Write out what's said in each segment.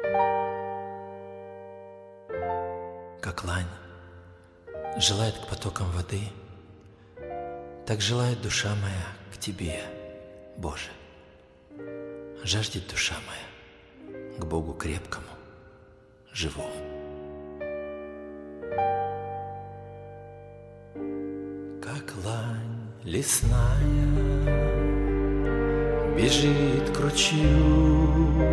Как лань желает к потокам воды, так желает душа моя к Тебе, Боже. Жаждет душа моя к Богу крепкому, живому. Как лань лесная бежит к ручью,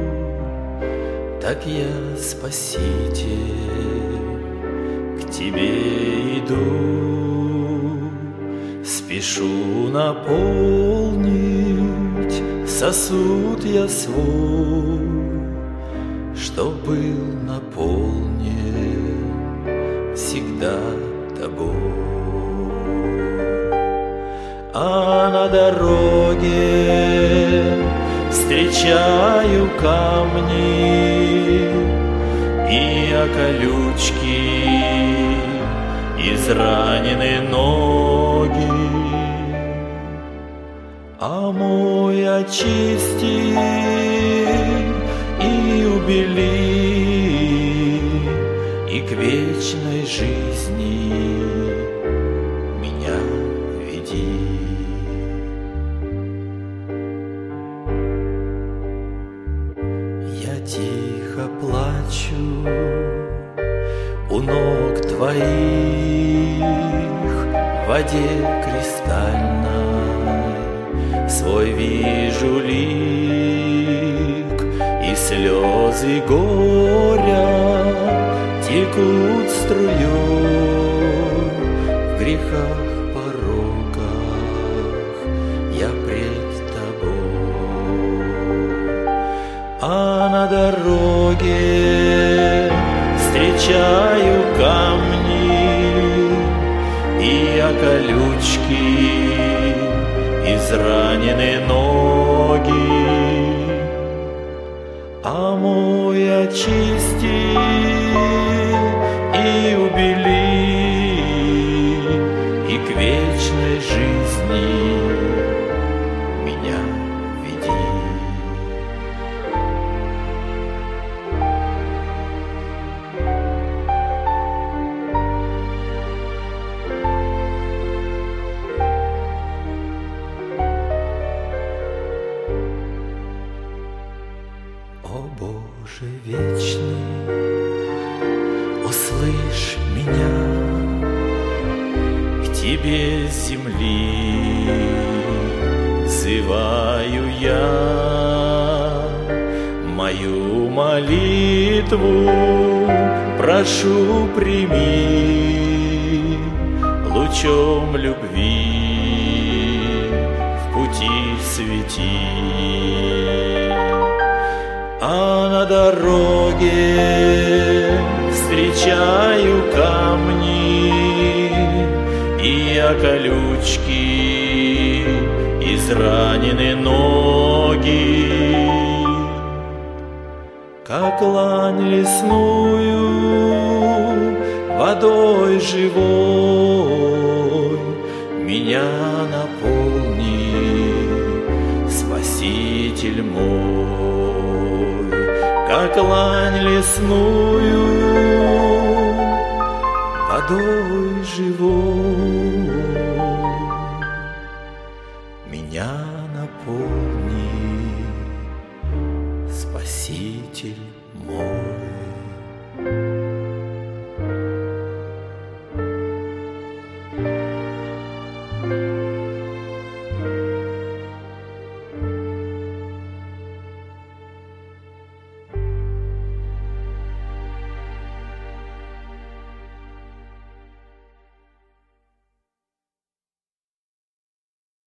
так я, Спаситель, к Тебе иду, спешу наполнить сосуд я свой, чтоб был наполнен всегда Тобой. А на дороге встречаю камни и колючки, изранены ноги, а мой очисти и убели, и к вечной жизни меня веди. Я тихо плачу у ног Твоих, в воде кристальной свой вижу лик, и слезы горя текут струей. В грехах, пороках я пред Тобой. А на дороге встречаю камни и колючки, изранены ноги, а мой очисти и убели, и к вечной жизни меня веди. О Боже вечный, услышь меня, к Тебе с земли взываю я, мою молитву прошу прими, лучом любви в пути свети. А на дороге встречаю камни и колючки, изранены ноги, как лань лесную водой живой меня наполни, Спаситель мой. Как лань лесную водой живой меня наполни, Спаситель